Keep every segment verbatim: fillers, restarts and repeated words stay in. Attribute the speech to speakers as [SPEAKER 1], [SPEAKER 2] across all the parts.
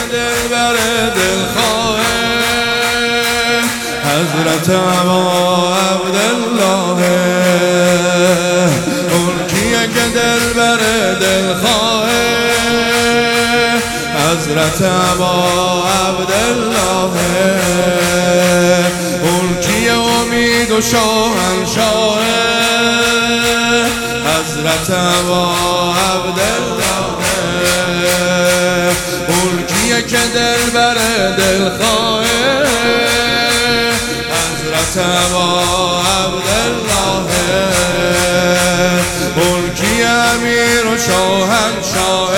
[SPEAKER 1] دلبر دلخواه حضرت ابا عبدالله. اون کیه که دلبر دلخواه حضرت ابا عبدالله. اون کیه امید و شاهنشاه حضرت ابا عبدالله. اون کیه که دلبر دلخواه حضرت ابا عبدالله. اون کیه امیر و شاهنشاه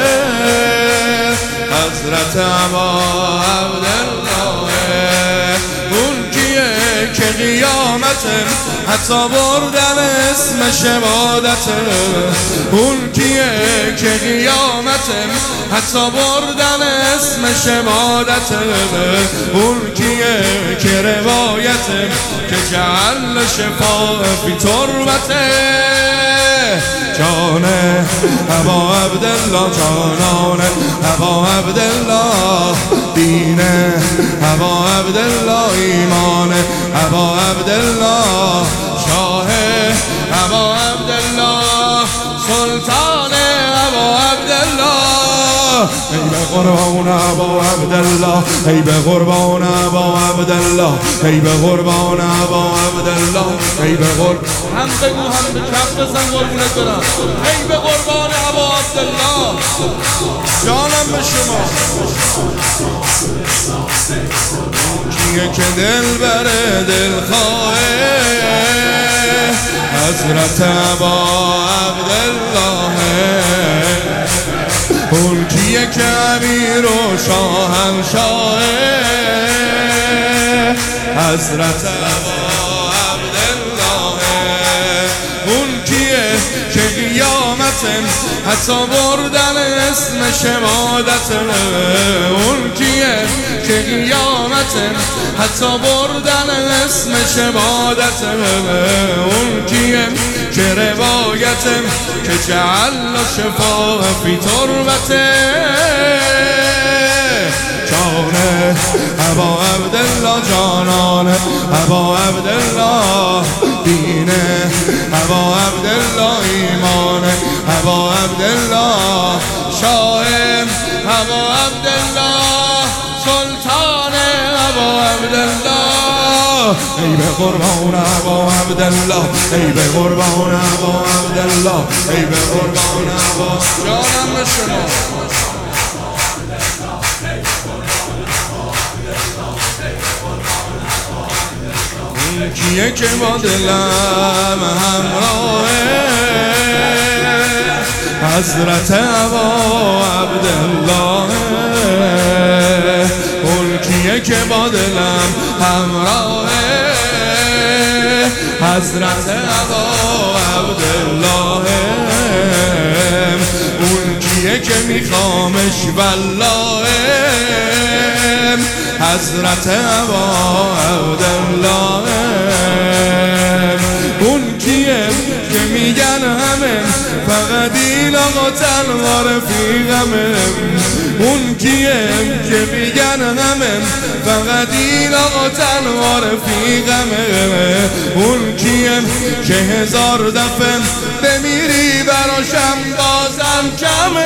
[SPEAKER 1] حضرت ابا عبدالله. اون کیه که قیامت حتی بردن اسم شهادت. اون کیه که قیامت حتی بردن اسم شهادت. اون کیه که روایت که جعل شفا فی تربته. جان ابا عبدالله جانان ابا عبدالله. دین ابا عبدالله ایمان ابا عبدالله. شاه ابا عبدالله سلطان ابا عبدالله. ای به قربان ابا عبدالله ای به قربان ابا عبدالله ای به قربان ابا عبدالله ای به قربان. هم بگو هم به کف بزن قربونت برم. ای به قربان ابا عبدالله جانم به شما. کیه که دلبر دلخواه حضرت ابا عبدالله. اون کیه که امیر و شاهنشاه حضرت ابا عبدالله. اون کیه که قیامت حتی بردن اسم شهادت. اون کیه که قیامت حتی بردن اسم شهادت. اون کیه که روایت که جعل شفا فی تربته. جان ابا عبدالله جانان ابا عبدالله. دین ابا عبدالله ایمان ابا عبدالله. شاه ابا عبدالله سلطان ابا عبدالله. ای به قربان ابا عبدالله ای به قربان ابا عبدالله ای به قربان ابا. جانم به شما. اون کیه که با دلم همراهه حضرت ابا عبدالله. اون کیه که با دلم همراهه حضرت ابا عبدالله. اون کیه که میخوامش والله حضرت ابا عبدالله. اون کیه که میگن همه فقط این آقا تنها رفیقمه. اون کیه که میگن همه فقط این آقا تنها رفیقمه. اون کیه که هزار دفعه بمیری براشم بازم کمه.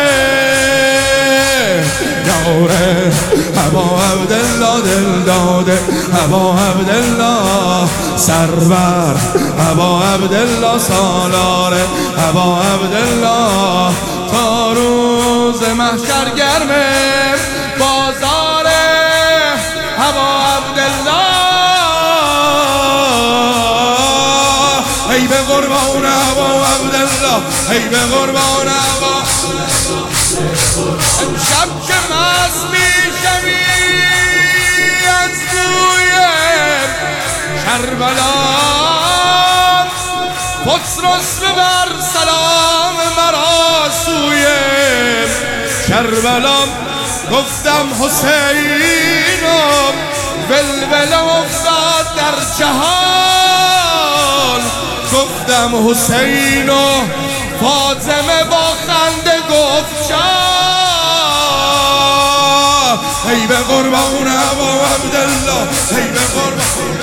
[SPEAKER 1] یاره ابا عبدالله دل داده ابا عبدالله. سرور ابا عبدالله سالاره ابا عبدالله. تا روز محشر گرمه بازار ابا عبدالله. ای به قربان ابا عبدالله ای به قربان ابا. امشب که مست میشوی از بوی کربلا پترس ببر سلام مرا سوی کربلا. گفتم حسینم ولوله افتاد در جهان. گفتم حسین و فاطمه با خنده گفت جان. ای به قربان ابا عبدالله ای به قربان